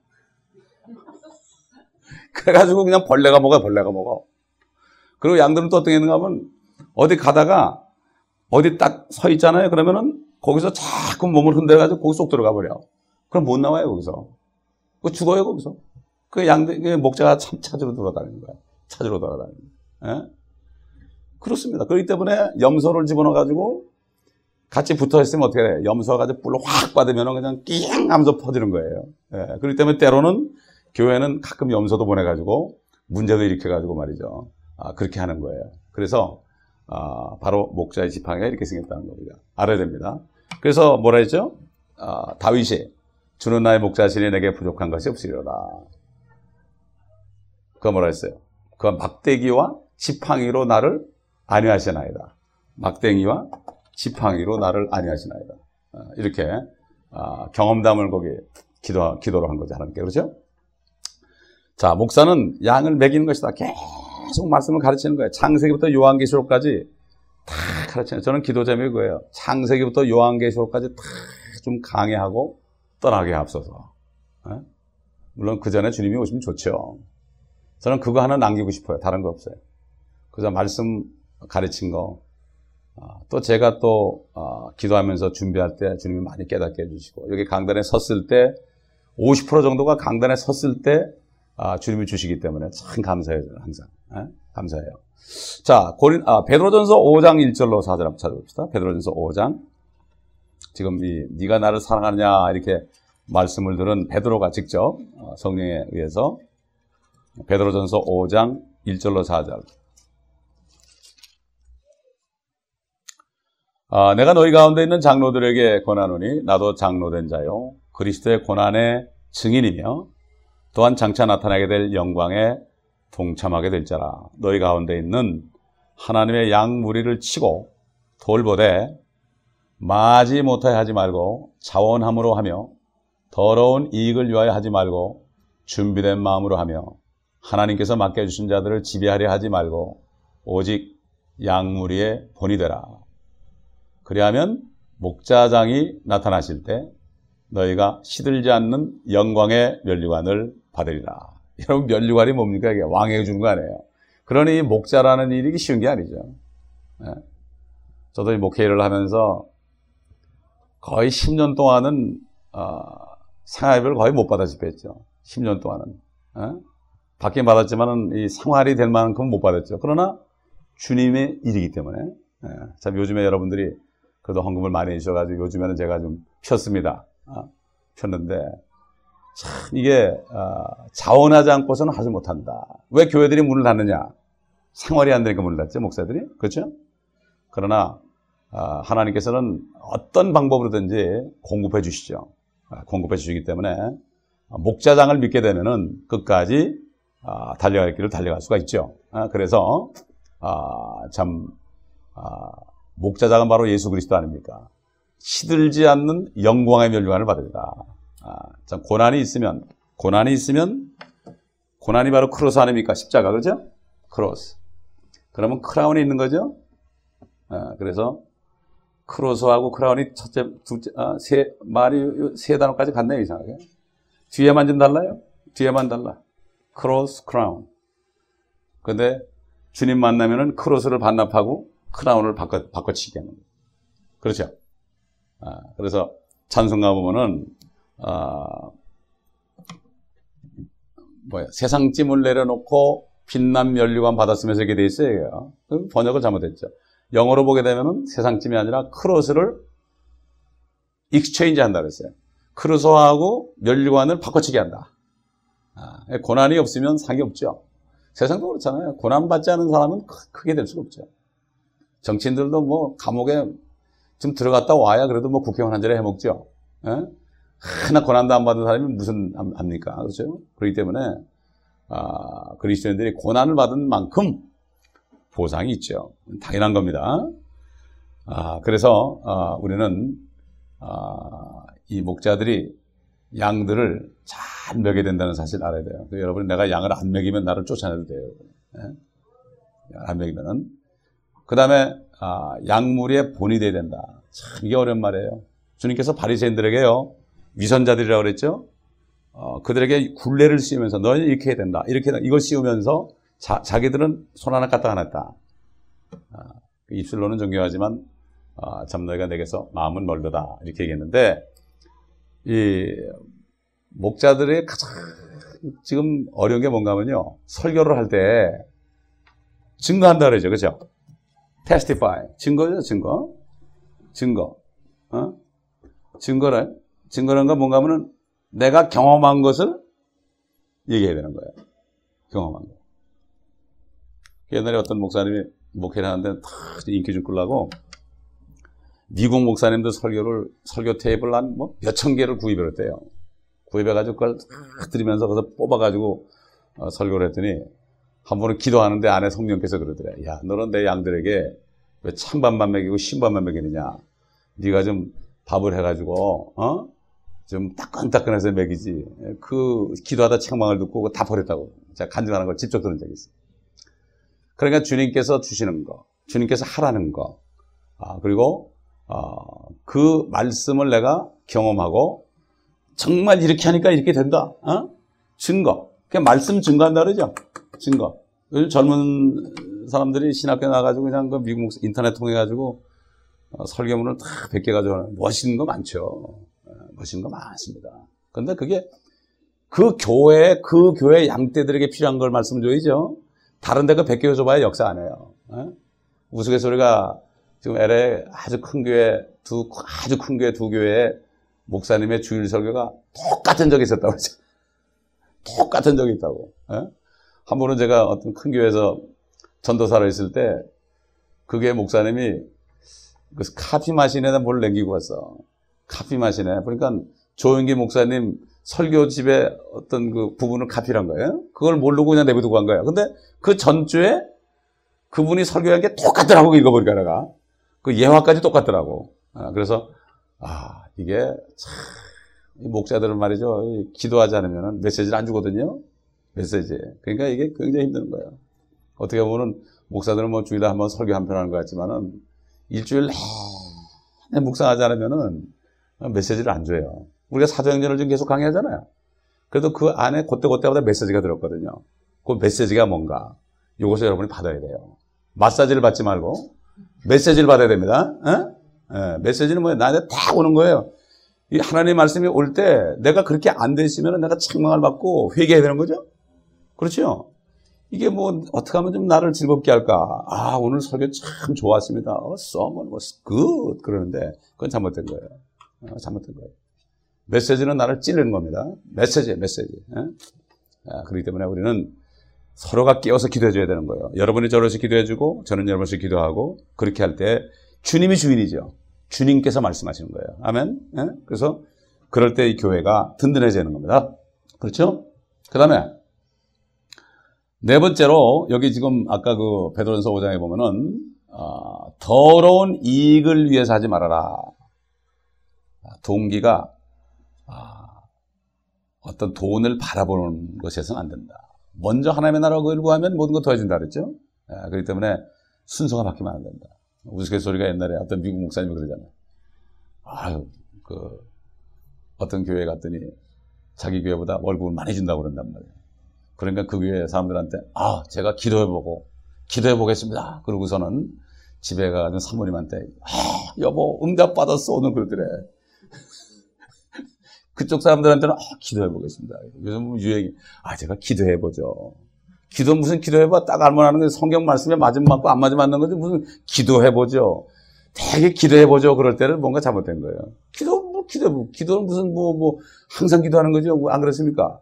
그래가지고 그냥 벌레가 먹어. 그리고 양들은 또 어떤 게 있는가 하면 어디 가다가 어디 딱 서 있잖아요. 그러면은 거기서 자꾸 몸을 흔들어가지고 거기 쏙 들어가 버려. 그럼 못 나와요 거기서. 그 죽어요 거기서. 그 목자가 참 찾으러 돌아다니는 거야. 찾으러 돌아다니는 거야. 그렇습니다. 그렇기 때문에 염소를 집어넣어가지고 같이 붙어 있으면 어떻게 돼? 염소가 가지고 뿔을 확 받으면 그냥 띵 하면서 퍼지는 거예요. 그렇기 때문에 때로는 교회는 가끔 염소도 보내가지고 문제도 일으켜가지고 말이죠. 그렇게 하는 거예요. 그래서 바로 목자의 지팡이가 이렇게 생겼다는 겁니다. 알아야 됩니다. 그래서 뭐라 했죠? 다윗이 주는 나의 목자시니 내게 부족한 것이 없으리로다. 그가 뭐라 했어요? 그가 막대기와 지팡이로 나를 안위하시나이다. 막대기와 지팡이로 나를 안위하시나이다. 이렇게 경험담을 거기 기도로 한 거죠. 하나님께. 그렇죠? 자, 목사는 양을 먹이는 것이다. 계속 말씀을 가르치는 거예요. 창세기부터 요한계시록까지 다 가르치는. 저는 기도 제목이 그거예요. 창세기부터 요한계시록까지 다 좀 강해하고 떠나게 앞서서. 물론 그 전에 주님이 오시면 좋죠. 저는 그거 하나 남기고 싶어요. 다른 거 없어요. 그래서 말씀 가르친 거. 또 제가 기도하면서 준비할 때 주님이 많이 깨닫게 해주시고, 여기 강단에 섰을 때 50% 정도가 강단에 섰을 때 주님이 주시기 때문에 참 감사해요. 저는 항상. 감사해요. 자, 베드로전서 5장 1절로 4절 한번 찾아봅시다. 베드로전서 5장. 지금 네가 나를 사랑하느냐 이렇게 말씀을 들은 베드로가 직접 성령에 의해서 베드로전서 5장 1절로 4절. 내가 너희 가운데 있는 장로들에게 권하노니 나도 장로된 자요 그리스도의 고난의 증인이며 또한 장차 나타나게 될 영광에 동참하게 될 자라. 너희 가운데 있는 하나님의 양 무리를 치고 돌보되 마지 못하게 하지 말고 자원함으로 하며 더러운 이익을 위하여 하지 말고 준비된 마음으로 하며 하나님께서 맡겨주신 자들을 지배하려 하지 말고 오직 양무리의 본이 되라. 그리하면 목자장이 나타나실 때 너희가 시들지 않는 영광의 면류관을 받으리라. 여러분, 면류관이 뭡니까? 이게 왕에게 주는 거 아니에요. 그러니 목자라는 일이 쉬운 게 아니죠. 네. 저도 이 목회 일을 하면서 거의 10년 동안은 생활비를 거의 못 받아주고 했죠. 10년 동안은. 받긴 받았지만은 이 생활이 될 만큼 못 받았죠. 그러나 주님의 일이기 때문에. 참 요즘에 여러분들이 그래도 헌금을 많이 해주셔가지고 요즘에는 제가 좀 폈습니다. 폈는데 참 이게 자원하지 않고서는 하지 못한다. 왜 교회들이 문을 닫느냐? 생활이 안 되니까 문을 닫죠, 목사들이. 그렇죠? 그러나 하나님께서는 어떤 방법으로든지 공급해 주시죠. 공급해 주시기 때문에 목자장을 믿게 되면은 끝까지 달려갈 길을 달려갈 수가 있죠. 그래서 목자장은 바로 예수 그리스도 아닙니까? 시들지 않는 영광의 면류관을 받으리라. 참 고난이 있으면 고난이 바로 크로스 아닙니까? 십자가, 그렇죠? 크로스. 그러면 크라운이 있는 거죠. 그래서 크로스하고 크라운이 첫째, 둘째, 말이 세 단어까지 갔네요, 이상하게. 뒤에만 좀 달라요? 뒤에만 달라. 크로스, 크라운. 근데 주님 만나면은 크로스를 반납하고 크라운을 바꿔치게 하는 거예요. 그렇죠? 그래서 찬송가 보면은, 세상 찜을 내려놓고 빛난 면류관 받았으면서 이렇게 돼 있어요. 번역을 잘못했죠. 영어로 보게 되면은 세상 찜이 아니라 크로스를 익스체인지 한다 그랬어요. 크로스하고 면류관을 바꿔치기 한다. 고난이 없으면 상이 없죠. 세상도 그렇잖아요. 고난 받지 않은 사람은 크게 될 수가 없죠. 정치인들도 뭐 감옥에 좀 들어갔다 와야 그래도 뭐 국회의원 한 자리 해먹죠. 하나 고난도 안 받은 사람이 무슨 합니까? 그렇죠? 그렇기 때문에 그리스도인들이 고난을 받은 만큼 보상이 있죠. 당연한 겁니다. 그래서 우리는 이 목자들이 양들을 잘 먹여야 된다는 사실을 알아야 돼요. 여러분, 내가 양을 안 먹이면 나를 쫓아내도 돼요. 안 먹이면은. 그 다음에 양무리의 본이 돼야 된다. 참 이게 어려운 말이에요. 주님께서 바리새인들에게요, 위선자들이라고 그랬죠. 그들에게 굴레를 씌우면서 너희는 이렇게 해야 된다. 이렇게 이걸 씌우면서 자기들은 손 하나 까딱 안 했다. 입술로는 존경하지만 참 너희가 내게서 마음은 멀더다. 이렇게 얘기했는데, 이 목자들의 가장 지금 어려운 게 뭔가 하면요, 설교를 할 때 증거한다 그러죠. 그죠? testify. 증거죠, 증거. 증거라는 건 뭔가 하면은 내가 경험한 것을 얘기해야 되는 거예요. 경험한 거. 옛날에 어떤 목사님이 목회를 하는데 다 인기 좀 끌라고 미국 목사님들 설교 테이블 한 뭐 몇천 개를 구입했대요. 구입해가지고 그걸 딱 들으면서 거기서 뽑아가지고 설교를 했더니 한 번은 기도하는데 안에 성령께서 그러더래. 야, 너는 내 양들에게 왜 찬밥만 먹이고 신밥만 먹이느냐. 네가 좀 밥을 해가지고 좀 따끈따끈해서 먹이지. 그 기도하다 책망을 듣고 다 버렸다고. 제가 간증하는 걸 직접 들은 적이 있어요. 그러니까 주님께서 주시는 거, 주님께서 하라는 거, 그리고 그 말씀을 내가 경험하고 정말 이렇게 하니까 이렇게 된다. 증거. 그냥 말씀 증거한다 그러죠. 증거. 요즘 젊은 사람들이 신학교 나가지고 그냥 그 미국 인터넷 통해 가지고 설교문을 다 100개 가지고 멋있는 거 많죠. 멋있는 거 많습니다. 그런데 그게 그 교회 양떼들에게 필요한 걸 말씀드려야죠. 다른 데 그 100개 줘봐야 역사 안 해요. 우스갯소리가 지금 LA 아주 큰 교회 두 교회에 목사님의 주일 설교가 똑같은 적이 있었다고 그러죠. 똑같은 적이 있다고. 한 번은 제가 어떤 큰 교회에서 전도사를 했을 때 그게 목사님이 그 카피 마신에다 뭘 남기고 왔어. 카피 마신에. 그러니까 조영기 목사님 설교집에 어떤 그 부분을 카피한 거예요. 그걸 모르고 그냥 내비두고 간 거예요. 근데 그 전주에 그분이 설교한 게 똑같더라고, 읽어보니까 내가. 그 예화까지 똑같더라고. 그래서, 이게 참, 이 목사들은 말이죠. 기도하지 않으면 메시지를 안 주거든요. 메시지. 그러니까 이게 굉장히 힘든 거예요. 어떻게 보면 목사들은 뭐 주일에 한번 설교 한 편 하는 것 같지만은 일주일 내내 묵상하지 않으면은 메시지를 안 줘요. 우리가 사도행전을 지금 계속 강의하잖아요. 그래도 그 안에 그때마다 메시지가 들었거든요. 그 메시지가 뭔가 이것을 여러분이 받아야 돼요. 마사지를 받지 말고 메시지를 받아야 됩니다. 메시지는 뭐예요? 나한테 딱 오는 거예요. 이 하나님의 말씀이 올 때 내가 그렇게 안 되시면 내가 책망을 받고 회개해야 되는 거죠. 그렇죠? 이게 뭐 어떻게 하면 좀 나를 즐겁게 할까? 오늘 설교 참 좋았습니다. Someone was good 그러는데 그건 잘못된 거예요. 잘못된 거예요. 메시지는 나를 찌르는 겁니다. 메시지. 그렇기 때문에 우리는 서로가 깨워서 기도해 줘야 되는 거예요. 여러분이 저를 위해서 기도해 주고 저는 여러분을 위해서 기도하고 그렇게 할 때 주님이 주인이죠. 주님께서 말씀하시는 거예요. 아멘. 그래서 그럴 때 이 교회가 든든해지는 겁니다. 그렇죠? 그 다음에 네 번째로 여기 지금 아까 그 베드로전서 5장에 보면은 더러운 이익을 위해서 하지 말아라. 동기가 어떤 돈을 바라보는 것에서는 안 된다. 먼저 하나님의 나라가 구하면 모든 거 더해진다 그랬죠? 그렇기 때문에 순서가 바뀌면 안 된다. 우스갯소리가 옛날에 어떤 미국 목사님이 그러잖아요. 어떤 교회 갔더니 자기 교회보다 월급을 많이 준다고 그런단 말이에요. 그러니까 그 교회 사람들한테 제가 기도해보겠습니다. 그러고서는 집에 가가지고 사모님한테 여보 응답 받았어 오늘 그러더래. 그쪽 사람들한테는 기도해보겠습니다. 요즘 유행이 제가 기도해보죠. 기도 무슨 기도해봐 딱 알만하는 게 성경 말씀에 맞으면 맞고 안 맞으면 맞는 거지 무슨 기도해보죠. 되게 기도해보죠. 그럴 때는 뭔가 잘못된 거예요. 기도는 무슨 항상 기도하는 거죠. 안 그렇습니까?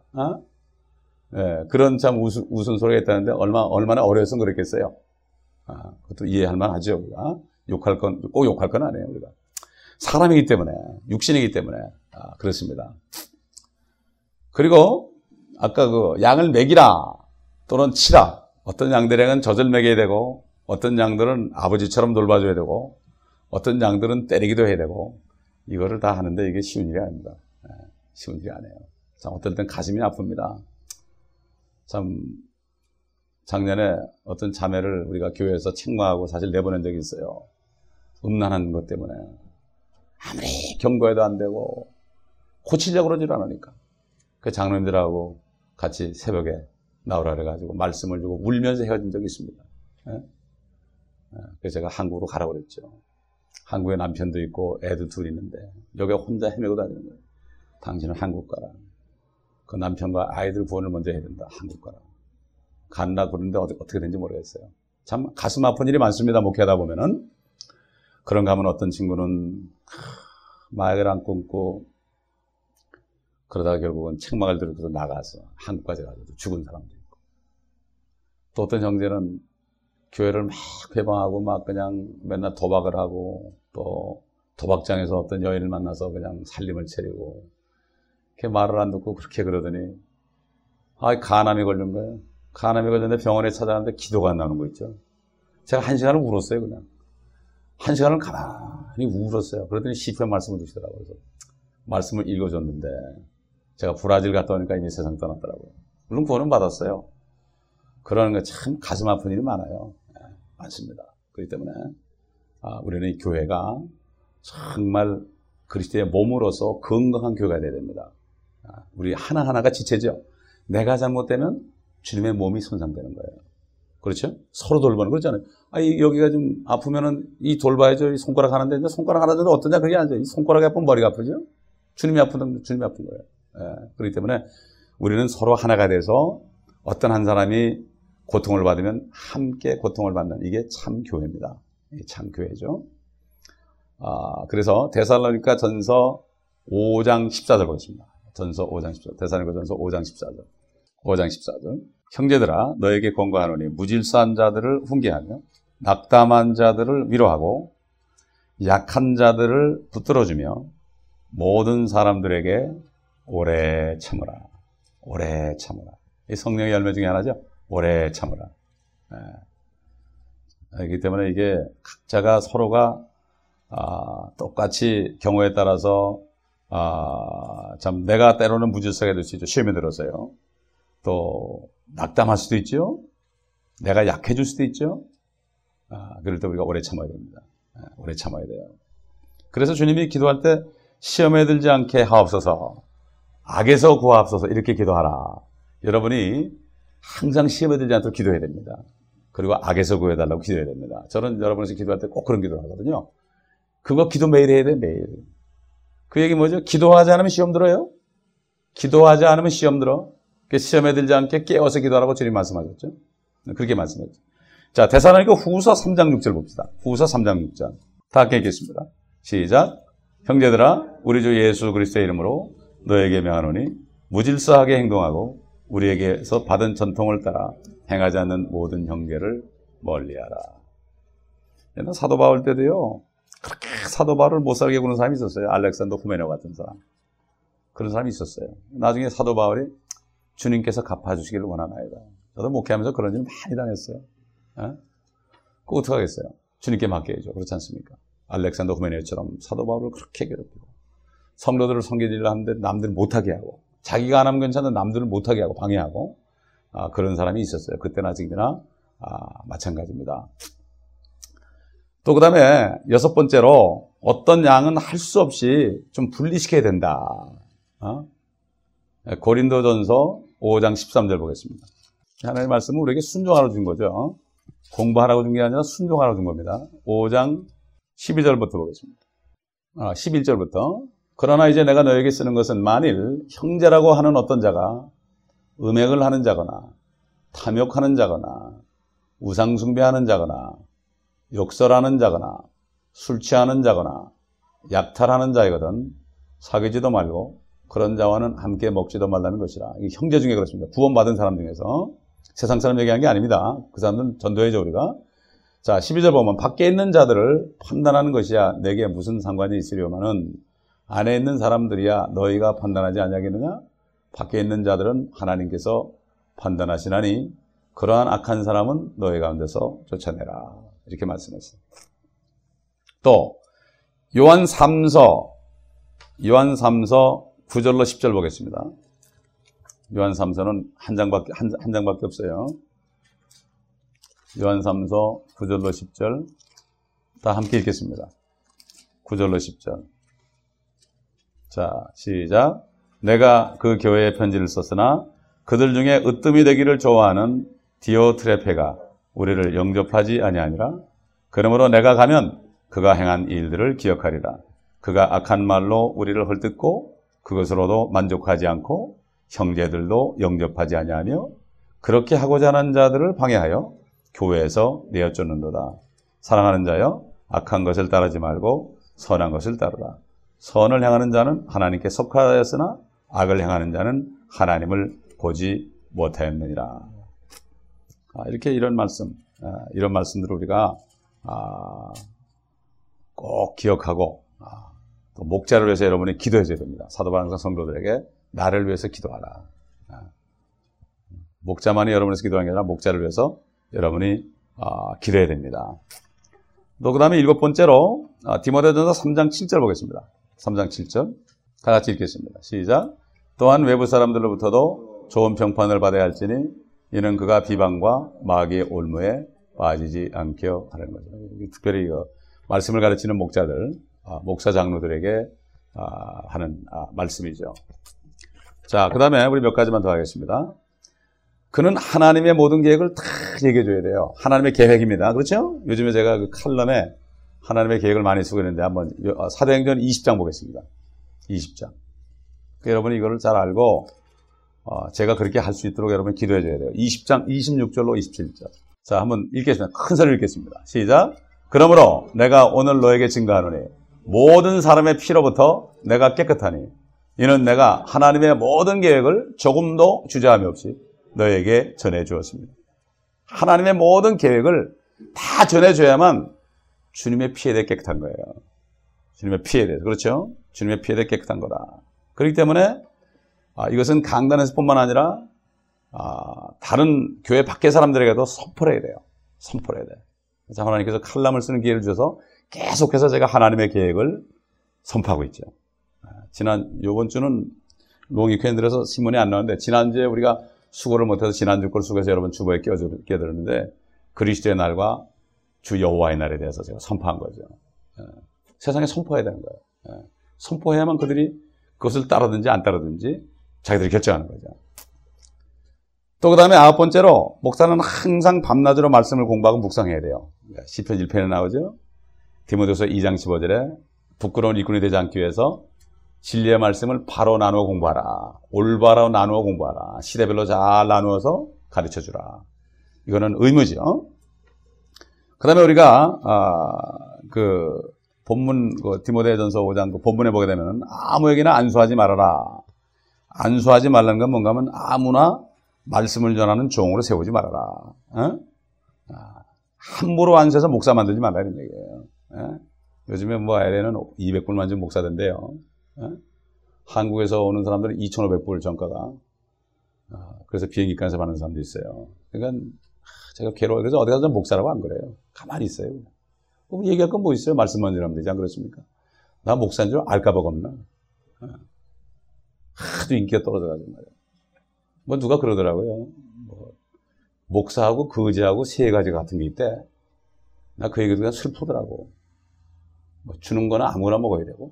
그런 참 웃은 소리가 있다는데 얼마나 어려서 그랬겠어요. 그것도 이해할 만하죠. 우리가 꼭 욕할 건 아니에요. 우리가 사람이기 때문에 육신이기 때문에 그렇습니다. 그리고 아까 그 양을 먹이라 또는 치라. 어떤 양들에게는 젖을 먹여야 되고 어떤 양들은 아버지처럼 돌봐줘야 되고 어떤 양들은 때리기도 해야 되고 이거를 다 하는데 이게 쉬운 일이 아닙니다. 쉬운 일이 아니에요. 참 어떨 땐 가슴이 아픕니다. 참 작년에 어떤 자매를 우리가 교회에서 책망하고 사실 내보낸 적이 있어요. 음란한 것 때문에 아무리 경고해도 안 되고 고치려고 그러질 않으니까 그 장로님들하고 같이 새벽에 나오라 그래가지고 말씀을 주고 울면서 헤어진 적이 있습니다. 그래서 제가 한국으로 가라고 그랬죠. 한국에 남편도 있고 애도 둘 있는데 여기 혼자 헤매고 다니는 거예요. 당신은 한국 가라. 그 남편과 아이들 구원을 먼저 해야 된다. 한국 가라. 간다 그러는데 어떻게 된지 모르겠어요. 참 가슴 아픈 일이 많습니다. 목회하다 보면은. 그런가 하면 어떤 친구는 마약을 안 끊고 그러다가 결국은 책망을 들어서 나가서 한국까지 가서 죽은 사람도 있고 또 어떤 형제는 교회를 막 회방하고 막 그냥 맨날 도박을 하고 또 도박장에서 어떤 여인을 만나서 그냥 살림을 차리고 이렇게 말을 안 듣고 그렇게 그러더니 간암이 걸린 거예요. 간암이 걸렸는데 병원에 찾아갔는데 기도가 안 나오는 거 있죠. 제가 1시간을 울었어요. 그냥 1시간을 가만히 울었어요. 그러더니 시편 말씀을 주시더라고요. 그래서 말씀을 읽어줬는데 제가 브라질 갔다 오니까 이미 세상 떠났더라고요. 물론 구원은 받았어요. 그러는 게 참 가슴 아픈 일이 많아요. 많습니다. 그렇기 때문에 우리는 이 교회가 정말 그리스도의 몸으로서 건강한 교회가 되어야 됩니다. 우리 하나하나가 지체죠. 내가 잘못되면 주님의 몸이 손상되는 거예요. 그렇죠? 서로 돌보는 그렇잖아요. 여기가 좀 아프면은 이 돌봐야죠. 이 손가락 하나인데 이제 손가락 하나 정도 어떠냐 그게 아니죠. 이 손가락이 아프면 머리가 아프죠. 주님이 아픈 거예요. 그렇기 때문에 우리는 서로 하나가 돼서 어떤 한 사람이 고통을 받으면 함께 고통을 받는 이게 참 교회입니다. 이게 참 교회죠. 그래서 데살로니가 전서 5장 14절 보겠습니다. 전서 5장 14절. 데살로니가 전서 5장 14절. 5장 14절. 형제들아 너에게 권고하노니 무질서한 자들을 훈계하며 낙담한 자들을 위로하고 약한 자들을 붙들어주며 모든 사람들에게 오래 참으라. 오래 참으라. 이 성령의 열매 중에 하나죠. 오래 참으라. 그렇기 때문에 이게 각자가 서로가 똑같이 경우에 따라서 참 내가 때로는 무질서하게 될 수 있죠. 시험에 들어서요. 또 낙담할 수도 있죠. 내가 약해질 수도 있죠. 그럴 때 우리가 오래 참아야 됩니다. 오래 참아야 돼요. 그래서 주님이 기도할 때 시험에 들지 않게 하옵소서, 악에서 구하옵소서 이렇게 기도하라. 여러분이 항상 시험에 들지 않도록 기도해야 됩니다. 그리고 악에서 구해달라고 기도해야 됩니다. 저는 여러분에서 기도할 때 꼭 그런 기도를 하거든요. 그거 기도 매일 해야 돼, 매일. 그 얘기 뭐죠? 기도하지 않으면 시험 들어요? 기도하지 않으면 시험 들어. 시험에 들지 않게 깨워서 기도하라고 주님 말씀하셨죠? 그렇게 말씀했죠. 자, 데살로니가 후서 3장 6절 봅시다. 후서 3장 6절. 다 함께 읽겠습니다. 시작. 형제들아, 우리 주 예수 그리스도의 이름으로 너에게 명하노니 무질서하게 행동하고 우리에게서 받은 전통을 따라 행하지 않는 모든 형제를 멀리하라. 옛날 사도 바울 때도요, 그렇게 사도 바울을 못 살게 구는 사람이 있었어요. 알렉산더 후메네오 같은 사람. 그런 사람이 있었어요. 나중에 사도 바울이 주님께서 갚아주시기를 원하나이다. 저도 목회하면서 그런 일 많이 당했어요. 그거 어떡하겠어요? 주님께 맡겨야죠. 그렇지 않습니까? 알렉산더 후메네오처럼 사도 바울을 그렇게 괴롭히고 성도들을 섬기려고 하는데 남들 못하게 하고 자기가 안 하면 괜찮은데 남들을 못하게 하고 방해하고 그런 사람이 있었어요. 그때나 지금이나 마찬가지입니다. 또 그 다음에 6번째로 어떤 양은 할 수 없이 좀 분리시켜야 된다. 고린도전서 5장 13절 보겠습니다. 하나님의 말씀은 우리에게 순종하라고 준 거죠. 공부하라고 준 게 아니라 순종하라고 준 겁니다. 5장 12절부터 보겠습니다. 11절부터 그러나 이제 내가 너에게 쓰는 것은 만일 형제라고 하는 어떤 자가 음행을 하는 자거나 탐욕하는 자거나 우상숭배하는 자거나 욕설하는 자거나 술 취하는 자거나 약탈하는 자이거든 사귀지도 말고 그런 자와는 함께 먹지도 말라는 것이라. 이게 형제 중에 그렇습니다. 구원받은 사람 중에서. 세상 사람 얘기한 게 아닙니다. 그 사람들은 전도해줘 우리가. 자, 12절 보면 밖에 있는 자들을 판단하는 것이야 내게 무슨 상관이 있으려면은 안에 있는 사람들이야 너희가 판단하지 아니하겠느냐? 밖에 있는 자들은 하나님께서 판단하시나니 그러한 악한 사람은 너희 가운데서 쫓아내라. 이렇게 말씀했어요. 또 요한 3서 9절로 10절 보겠습니다. 요한 3서는 한 장밖에 없어요. 요한 3서 9절로 10절 다 함께 읽겠습니다. 9절로 10절. 자, 시작. 내가 그 교회에 편지를 썼으나 그들 중에 으뜸이 되기를 좋아하는 디오트레페가 우리를 영접하지 아니하니라. 그러므로 내가 가면 그가 행한 일들을 기억하리라. 그가 악한 말로 우리를 헐뜯고 그것으로도 만족하지 않고 형제들도 영접하지 아니하며 그렇게 하고자 하는 자들을 방해하여 교회에서 내어쫓는도다. 사랑하는 자여, 악한 것을 따르지 말고 선한 것을 따르라. 선을 행하는 자는 하나님께 속하였으나 악을 행하는 자는 하나님을 보지 못하였느니라. 이렇게 이런 말씀들을 우리가 꼭 기억하고 또 목자를 위해서 여러분이 기도해줘야 됩니다. 사도 바울 항상 성도들에게 나를 위해서 기도하라. 목자만이 여러분에서 기도하는 게 아니라 목자를 위해서 여러분이 기도해야 됩니다. 또 그 다음에 7번째로 디모데전서 3장 7절 보겠습니다. 3장 7절 다 같이 읽겠습니다. 시작. 또한 외부 사람들로부터도 좋은 평판을 받아야 할지니 이는 그가 비방과 마귀의 올무에 빠지지 않게 하는 거죠. 특별히 말씀을 가르치는 목자들, 목사 장로들에게 하는 말씀이죠. 자, 그 다음에 우리 몇 가지만 더 하겠습니다. 그는 하나님의 모든 계획을 다 얘기해 줘야 돼요. 하나님의 계획입니다. 그렇죠? 요즘에 제가 그 칼럼에 하나님의 계획을 많이 쓰고 있는데 한번 사도행전 20장 보겠습니다. 20장. 여러분이 이거를 잘 알고 제가 그렇게 할 수 있도록 여러분 기도해 줘야 돼요. 20장 26절로 27절. 자, 한번 읽겠습니다. 큰 소리로 읽겠습니다. 시작. 그러므로 내가 오늘 너에게 증거하노니 모든 사람의 피로부터 내가 깨끗하니 이는 내가 하나님의 모든 계획을 조금도 주저함이 없이 너에게 전해 주었습니다. 하나님의 모든 계획을 다 전해 줘야만 주님의 피에 대해 깨끗한 거예요. 주님의 피에 대해서. 그렇죠? 주님의 피에 대해 깨끗한 거다. 그렇기 때문에 이것은 강단에서뿐만 아니라 다른 교회 밖의 사람들에게도 선포를 해야 돼요. 선포를 해야 돼요. 그래서 하나님께서 칼럼을 쓰는 기회를 주셔서 계속해서 제가 하나님의 계획을 선포하고 있죠. 요번 주는 롱위켄드에서 신문이 안 나왔는데, 지난주에 우리가 수고를 못해서 지난주 걸 수고해서 여러분 주보에 끼어들었는데, 그리스도의 날과 주 여호와의 날에 대해서 제가 선포한 거죠. 세상에 선포해야 되는 거예요. 선포해야만 그들이 그것을 따르든지 안 따르든지 자기들이 결정하는 거죠. 또 그 다음에 9번째로, 목사는 항상 밤낮으로 말씀을 공부하고 묵상해야 돼요. 시편 1편에 나오죠. 디모데후서 2장 15절에 부끄러운 일꾼이 되지 않기 위해서 진리의 말씀을 바로 나누어 공부하라. 올바로 나누어 공부하라. 시대별로 잘 나누어서 가르쳐주라. 이거는 의무죠. 그 다음에 우리가 본문, 디모데전서 5장 본문에 보게 되면 아무에게나 안수하지 말아라. 안수하지 말라는 건 뭔가 하면 아무나 말씀을 전하는 종으로 세우지 말아라. 함부로 안수해서 목사 만들지 말라 이런 얘기예요. 요즘에 LA는 200불만 준 목사된대요. 한국에서 오는 사람들은 2,500불 정가가. 그래서 비행기값에서 받는 사람도 있어요. 그러니까 제가 괴로워요. 그래서 어디 가서 목사라고 안 그래요. 가만히 있어요. 얘기할 건 뭐 있어요? 말씀만 전하면 되지, 안 그렇습니까? 나 목사인 줄 알까봐 겁나. 하도 인기가 떨어져가지고 말이야. 누가 그러더라고요. 목사하고 거지하고 세 가지 같은 게 있대. 나 그 얘기 듣고 슬프더라고. 주는 거는 아무거나 먹어야 되고,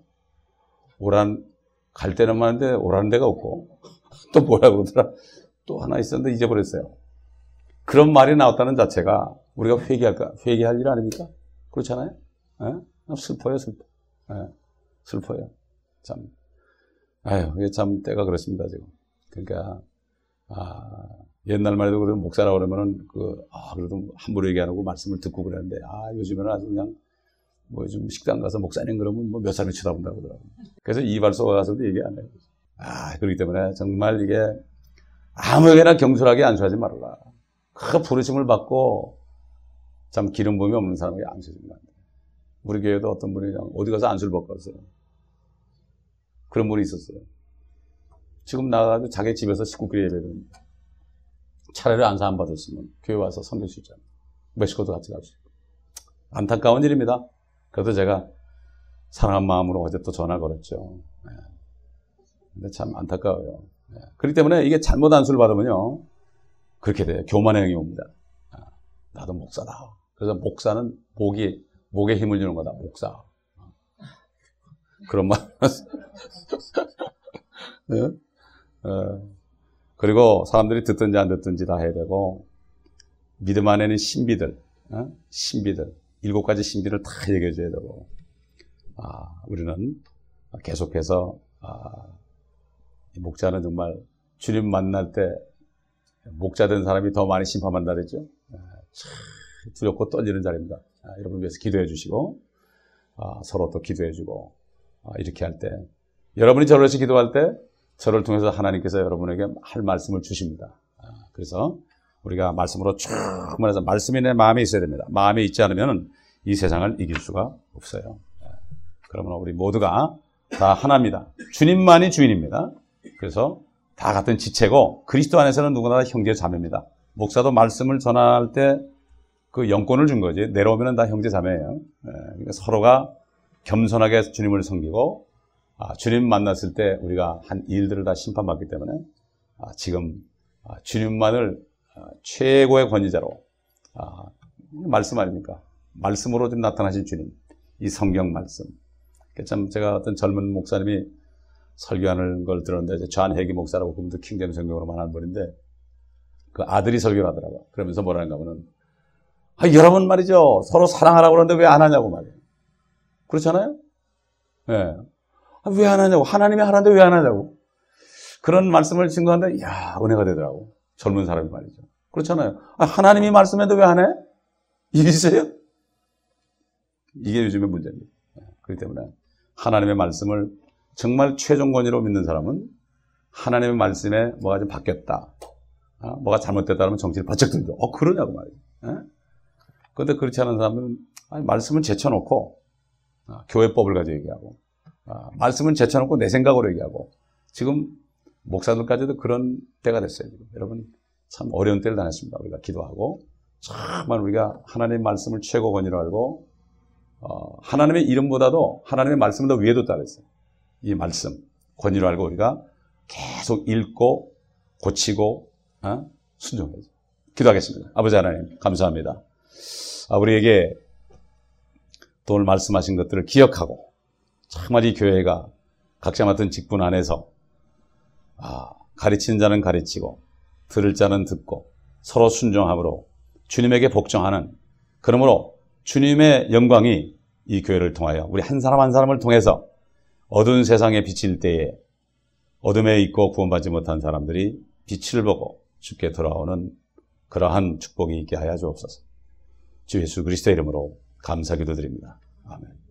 갈 때는 많은데 오라는 데가 없고, 또 뭐라고 그러더라. 또 하나 있었는데 잊어버렸어요. 그런 말이 나왔다는 자체가 우리가 회개할 일 아닙니까? 그렇잖아요? 슬퍼요, 슬퍼. 슬퍼요. 참. 이게 참 때가 그렇습니다, 지금. 그러니까, 옛날 말에도 그런 목사라고 그러면은, 그래도 함부로 얘기 안 하고 말씀을 듣고 그랬는데, 요즘에는 아주 그냥, 요즘 식당 가서 목사님 그러면 몇 사람이 쳐다본다고 그러더라고요. 그래서 이발소 가서도 얘기 안 해요. 그렇기 때문에 정말 이게 아무에게나 경솔하게 안수하지 말아라. 그 부르심을 받고 참 기름 부음이 없는 사람에게 안수하지 말아라. 우리 교회도 어떤 분이 그냥 어디 가서 안수를 받고 왔어요. 그런 분이 있었어요. 지금 나가서 자기 집에서 식구끼리 예배드립니다. 차라리 안수 안 받았으면 교회 와서 섬길 수 있잖아요. 멕시코도 같이 갈 수 있고. 안타까운 일입니다. 그래도 제가 사랑한 마음으로 어제 또 전화 걸었죠. 근데 참 안타까워요. 그렇기 때문에 이게 잘못 안수를 받으면요, 그렇게 돼요. 교만의 영이 옵니다. 나도 목사다. 그래서 목사는 목에 힘을 주는 거다. 목사. 그런 말. 네? 그리고 사람들이 듣든지 안 듣든지 다 해야 되고, 믿음 안에는 신비들, 신비들, 7가지 신비를 다 얘기해 줘야 되고, 우리는 계속해서, 목자는 정말 주님 만날 때 목자 된 사람이 더 많이 심판한다 그랬죠. 참 두렵고 떨리는 자리입니다. 여러분 위해서 기도해 주시고, 서로 또 기도해 주고, 이렇게 할 때, 여러분이 저를 위해서 기도할 때, 저를 통해서 하나님께서 여러분에게 할 말씀을 주십니다. 그래서 우리가 말씀으로 충분해서 말씀이 내 마음에 있어야 됩니다. 마음에 있지 않으면 이 세상을 이길 수가 없어요. 그러면 우리 모두가 다 하나입니다. 주님만이 주인입니다. 그래서 다 같은 지체고, 그리스도 안에서는 누구나 다 형제 자매입니다. 목사도 말씀을 전할 때 그 영권을 준 거지, 내려오면 다 형제 자매예요. 그러니까 서로가 겸손하게 주님을 섬기고, 주님 만났을 때 우리가 한 일들을 다 심판받기 때문에, 지금 주님만을 최고의 권위자로, 말씀 아닙니까? 말씀으로 좀 나타나신 주님, 이 성경 말씀. 참 제가 어떤 젊은 목사님이 설교하는 걸 들었는데, 존 해기 목사라고 그분도 킹제임 성경으로만 하는 분인데, 그 아들이 설교를 하더라고요. 그러면서 뭐라는가 하면은, 여러분 말이죠, 서로 사랑하라고 그러는데 왜 안 하냐고 말이에요. 그렇잖아요? 예. 왜 안 하냐고. 하나님이 하는데 왜 안 하냐고. 그런 말씀을 증거하는데, 은혜가 되더라고. 젊은 사람이 말이죠. 그렇잖아요. 하나님이 말씀해도 왜 안 해? 일 있어요? 이게 요즘의 문제입니다. 그렇기 때문에 하나님의 말씀을 정말 최종 권위로 믿는 사람은 하나님의 말씀에 뭐가 좀 바뀌었다, 뭐가 잘못됐다 그러면 정신을 바짝 들죠. 그러냐고 말이에요. 그런데 그렇지 않은 사람은 말씀을 제쳐놓고 교회법을 가지고 얘기하고, 말씀을 제쳐놓고 내 생각으로 얘기하고, 지금 목사들까지도 그런 때가 됐어요. 여러분 참 어려운 때를 다녔습니다. 우리가 기도하고 정말 우리가 하나님의 말씀을 최고 권위로 알고 하나님의 이름보다도 하나님의 말씀을 더 위에 뒀다 그랬어요. 이 말씀 권위로 알고 우리가 계속 읽고 고치고 순종해야죠. 기도하겠습니다. 아버지 하나님 감사합니다. 우리에게 또 오늘 말씀하신 것들을 기억하고 정말 이 교회가 각자 맡은 직분 안에서 가르치는 자는 가르치고 들을 자는 듣고 서로 순종함으로 주님에게 복종하는, 그러므로 주님의 영광이 이 교회를 통하여 우리 한 사람 한 사람을 통해서 어두운 세상에 비칠 때에 어둠에 있고 구원받지 못한 사람들이 빛을 보고 주께 돌아오는 그러한 축복이 있게 하여 주옵소서. 주 예수 그리스도의 이름으로 감사 기도드립니다. 아멘.